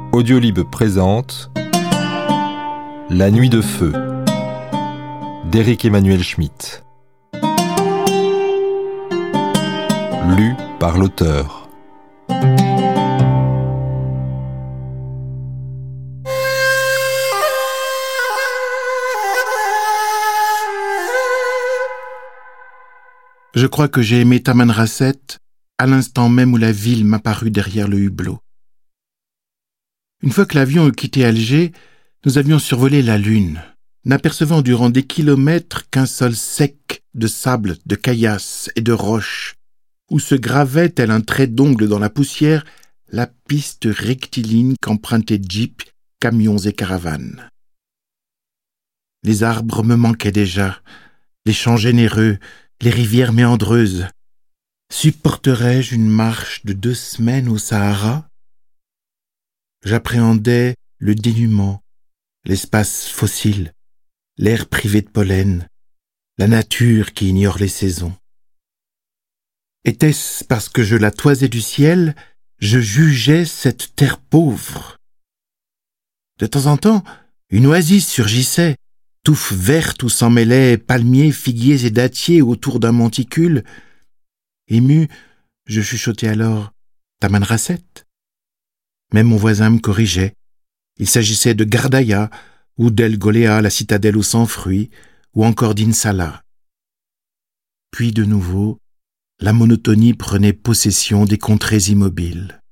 Audiolib présente La nuit de feu d'Éric Emmanuel Schmitt. Lu par l'auteur. Je crois que j'ai aimé Tamanrasset à l'instant même où la ville m'apparut derrière le hublot. Une fois que l'avion eut quitté Alger, nous avions survolé la Lune, n'apercevant durant des kilomètres qu'un sol sec de sable, de caillasses et de roches, où se gravait, tel un trait d'ongle dans la poussière, la piste rectiligne qu'empruntaient jeeps, camions et caravanes. Les arbres me manquaient déjà, les champs généreux, les rivières méandreuses. Supporterais-je une marche de 2 semaines au Sahara ? J'appréhendais le dénuement, l'espace fossile, l'air privé de pollen, la nature qui ignore les saisons. Était-ce parce que je la toisais du ciel, je jugeais cette terre pauvre ? De temps en temps, une oasis surgissait, touffes vertes où s'en mêlaient palmiers, figuiers et dattiers autour d'un monticule. Ému, je chuchotais alors « Tamanrasset ». Mais mon voisin me corrigeait. Il s'agissait de Gardaïa, ou d'El Goléa, la citadelle aux 100 fruits, ou encore d'Insala. Puis de nouveau, la monotonie prenait possession des contrées immobiles.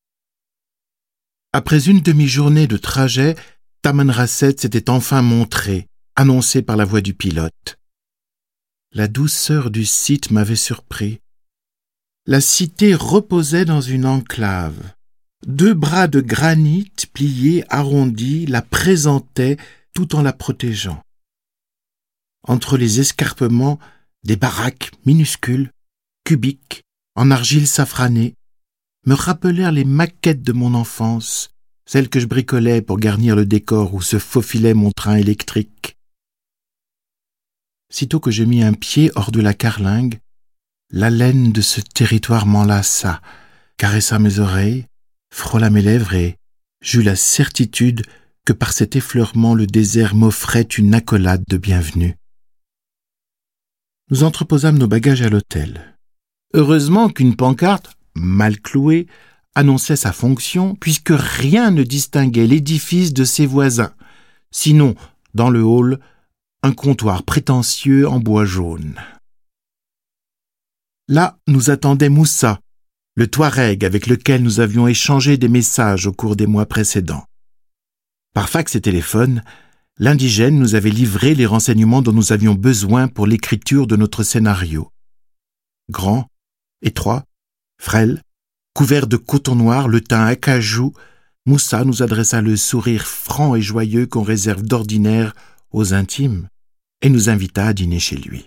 Après une demi-journée de trajet, Tamanrasset s'était enfin montré, annoncé par la voix du pilote. La douceur du site m'avait surpris. La cité reposait dans une enclave. 2 bras de granit pliés, arrondis, la présentaient tout en la protégeant. Entre les escarpements, des baraques minuscules, cubiques, en argile safranée, me rappelèrent les maquettes de mon enfance, celles que je bricolais pour garnir le décor où se faufilait mon train électrique. Sitôt que je mis un pied hors de la carlingue, l'haleine de ce territoire m'enlaça, caressa mes oreilles, frôla mes lèvres et j'eus la certitude que par cet effleurement le désert m'offrait une accolade de bienvenue. Nous entreposâmes nos bagages à l'hôtel. Heureusement qu'une pancarte, mal clouée, annonçait sa fonction, puisque rien ne distinguait l'édifice de ses voisins, sinon, dans le hall, un comptoir prétentieux en bois jaune. Là nous attendait Moussa, le Touareg avec lequel nous avions échangé des messages au cours des mois précédents. Par fax et téléphone, l'indigène nous avait livré les renseignements dont nous avions besoin pour l'écriture de notre scénario. Grand, étroit, frêle, couvert de coton noir, le teint acajou, Moussa nous adressa le sourire franc et joyeux qu'on réserve d'ordinaire aux intimes et nous invita à dîner chez lui.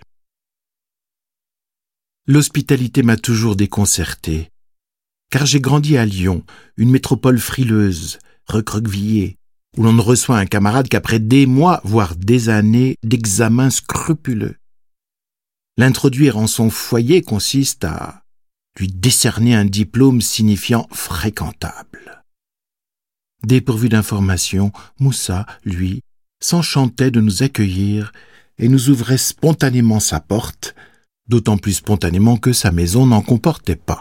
L'hospitalité m'a toujours déconcerté, car j'ai grandi à Lyon, une métropole frileuse, recroquevillée, où l'on ne reçoit un camarade qu'après des mois, voire des années d'examens scrupuleux. L'introduire en son foyer consiste à lui décerner un diplôme signifiant fréquentable. Dépourvu d'informations, Moussa, lui, s'enchantait de nous accueillir et nous ouvrait spontanément sa porte, d'autant plus spontanément que sa maison n'en comportait pas.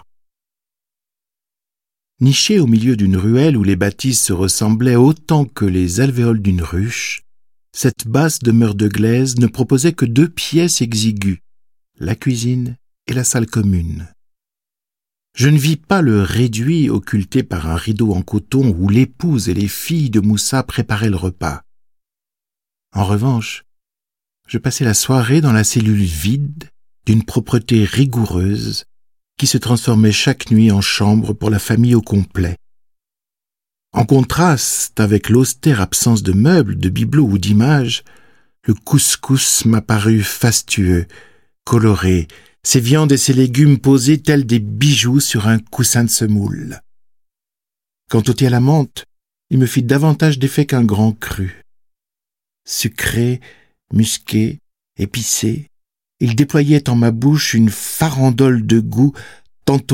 Nichée au milieu d'une ruelle où les bâtisses se ressemblaient autant que les alvéoles d'une ruche, cette basse demeure de glaise ne proposait que 2 pièces exiguës, la cuisine et la salle commune. Je ne vis pas le réduit occulté par un rideau en coton où l'épouse et les filles de Moussa préparaient le repas. En revanche, je passais la soirée dans la cellule vide, d'une propreté rigoureuse, qui se transformait chaque nuit en chambre pour la famille au complet. En contraste avec l'austère absence de meubles, de bibelots ou d'images, le couscous m'apparut fastueux, coloré, ses viandes et ses légumes posés tels des bijoux sur un coussin de semoule. Quant au thé à la menthe, il me fit davantage d'effet qu'un grand cru. Sucré, musqué, épicé, il déployait en ma bouche une farandole de goûts tantôt